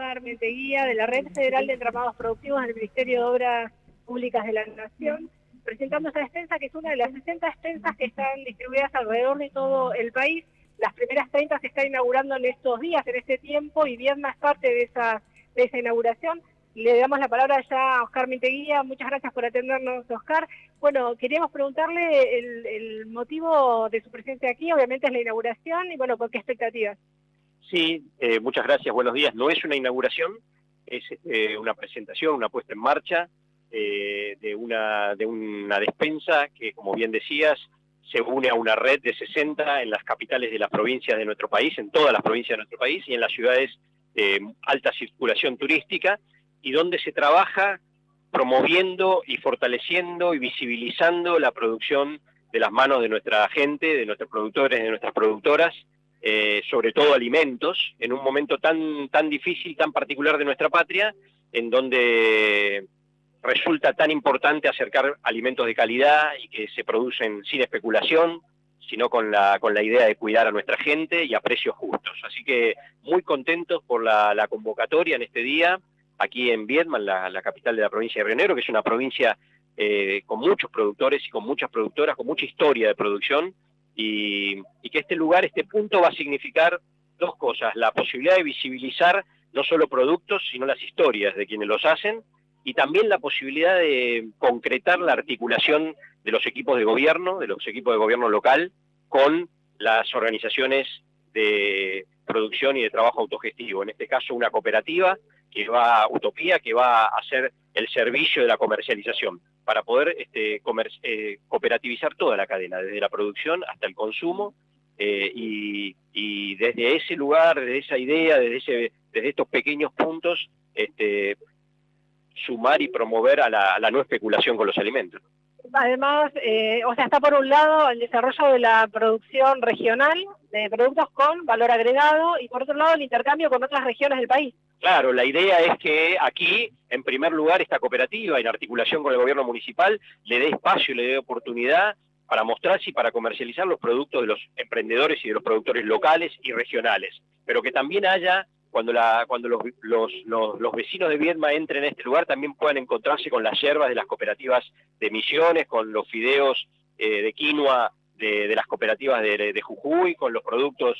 Oscar Menteguía, de la Red Federal de Entramados Productivos del Ministerio de Obras Públicas de la Nación, presentando esta despensa, que es una de las 60 despensas que están distribuidas alrededor de todo el país. Las primeras 30 se están inaugurando en estos días, en este tiempo, y Viedma es parte de esa inauguración. Le damos la palabra ya a Oscar Menteguía. Muchas gracias por atendernos, Oscar. Bueno, queríamos preguntarle el motivo de su presencia aquí. Obviamente es la inauguración y, bueno, ¿por qué expectativas? Sí, muchas gracias, buenos días. No es una inauguración, es una presentación, una puesta en marcha de una despensa que, como bien decías, se une a una red de 60 en las capitales de las provincias de nuestro país, en todas las provincias de nuestro país y en las ciudades de alta circulación turística, y donde se trabaja promoviendo y fortaleciendo y visibilizando la producción de las manos de nuestra gente, de nuestros productores, de nuestras productoras, sobre todo alimentos, en un momento tan difícil, tan particular de nuestra patria, en donde resulta tan importante acercar alimentos de calidad y que se producen sin especulación, sino con la idea de cuidar a nuestra gente y a precios justos. Así que muy contentos por la convocatoria en este día, aquí en Viedma, la capital de la provincia de Río Negro, que es una provincia con muchos productores y con muchas productoras, con mucha historia de producción, y que este lugar, este punto va a significar dos cosas: la posibilidad de visibilizar no solo productos, sino las historias de quienes los hacen, y también la posibilidad de concretar la articulación de los equipos de gobierno local, con las organizaciones de producción y de trabajo autogestivo. En este caso, una cooperativa Utopía, que va a hacer el servicio de la comercialización, para poder cooperativizar toda la cadena, desde la producción hasta el consumo, y desde ese lugar, desde esa idea, desde estos pequeños puntos, sumar y promover a la no especulación con los alimentos. Además, está por un lado el desarrollo de la producción regional de productos con valor agregado, y por otro lado el intercambio con otras regiones del país. Claro, la idea es que aquí, en primer lugar, esta cooperativa, en articulación con el gobierno municipal, le dé espacio y le dé oportunidad para mostrarse y para comercializar los productos de los emprendedores y de los productores locales y regionales, pero que también haya, cuando los vecinos de Viedma entren a este lugar, también puedan encontrarse con las yerbas de las cooperativas de Misiones, con los fideos de quinoa de las cooperativas de Jujuy, con los productos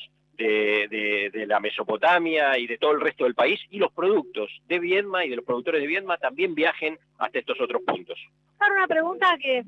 de la Mesopotamia y de todo el resto del país, y los productos de Viedma y de los productores de Viedma también viajen hasta estos otros puntos. Ahora, una pregunta que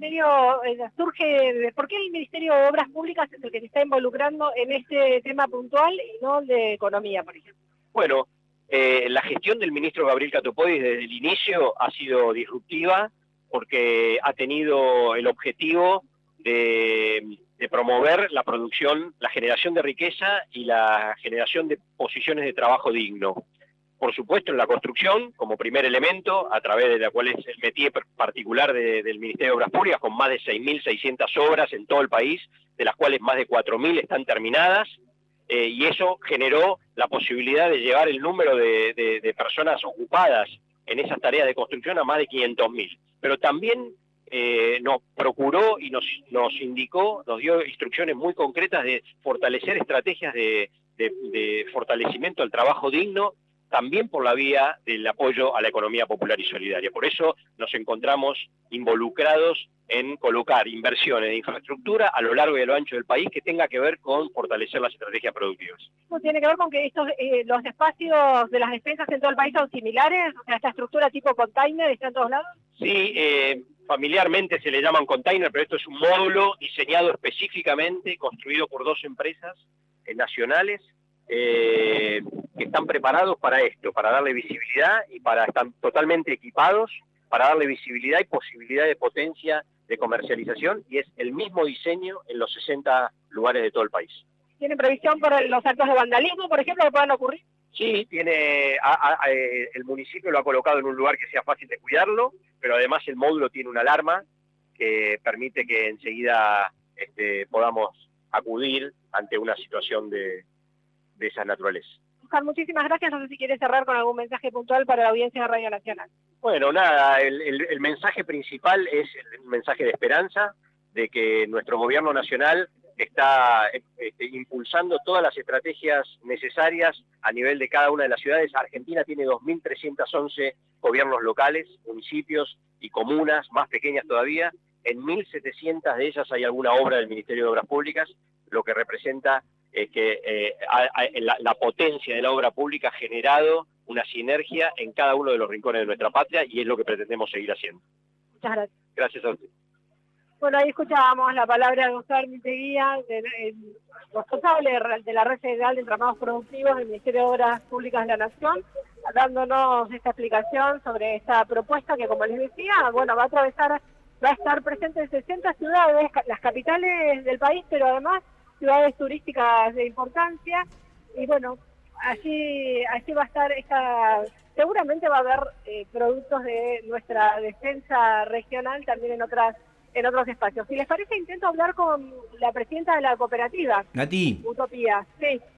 surge: ¿por qué el Ministerio de Obras Públicas es el que se está involucrando en este tema puntual y no el de Economía, por ejemplo? Bueno, la gestión del ministro Gabriel Catopodis desde el inicio ha sido disruptiva, porque ha tenido el objetivo de promover la producción, la generación de riqueza y la generación de posiciones de trabajo digno. Por supuesto, en la construcción, como primer elemento, a través de la cual es el métier particular del Ministerio de Obras Públicas, con más de 6.600 obras en todo el país, de las cuales más de 4.000 están terminadas, y eso generó la posibilidad de llevar el número de personas ocupadas en esas tareas de construcción a más de 500.000. Pero también nos procuró y nos indicó, nos dio instrucciones muy concretas de fortalecer estrategias de fortalecimiento al trabajo digno, también por la vía del apoyo a la economía popular y solidaria. Por eso nos encontramos involucrados en colocar inversiones de infraestructura a lo largo y a lo ancho del país que tenga que ver con fortalecer las estrategias productivas. ¿Esto tiene que ver con que los espacios de las despensas en todo el país son similares? O sea, esta estructura tipo container está en todos lados. Sí, familiarmente se le llaman container, pero esto es un módulo diseñado específicamente, construido por dos empresas nacionales, que están preparados para esto, para darle visibilidad, y están totalmente equipados para darle visibilidad y posibilidad de potencia de comercialización, y es el mismo diseño en los 60 lugares de todo el país. ¿Tiene previsión por los actos de vandalismo, por ejemplo, que puedan ocurrir? Sí, el municipio lo ha colocado en un lugar que sea fácil de cuidarlo, pero además el módulo tiene una alarma que permite que enseguida podamos acudir ante una situación de esa naturaleza. Oscar, muchísimas gracias. No sé si quieres cerrar con algún mensaje puntual para la audiencia de Radio Nacional. Bueno, nada, el mensaje principal es un mensaje de esperanza, de que nuestro gobierno nacional está impulsando todas las estrategias necesarias a nivel de cada una de las ciudades. Argentina tiene 2.311 gobiernos locales, municipios y comunas, más pequeñas todavía. En 1.700 de ellas hay alguna obra del Ministerio de Obras Públicas, lo que representa que la potencia de la obra pública ha generado una sinergia en cada uno de los rincones de nuestra patria, y es lo que pretendemos seguir haciendo. Muchas gracias. Gracias a usted. Bueno, ahí escuchábamos la palabra de Gustavo Armiteguía, responsable de la Red Federal de Entramados Productivos del Ministerio de Obras Públicas de la Nación, dándonos esta explicación sobre esta propuesta que, como les decía, bueno, va a estar presente en 60 ciudades, las capitales del país, pero además ciudades turísticas de importancia. Y bueno, allí va a estar seguramente va a haber productos de nuestra defensa regional también en otros espacios. Si les parece, intento hablar con la presidenta de la cooperativa. Nati. Utopía. Sí.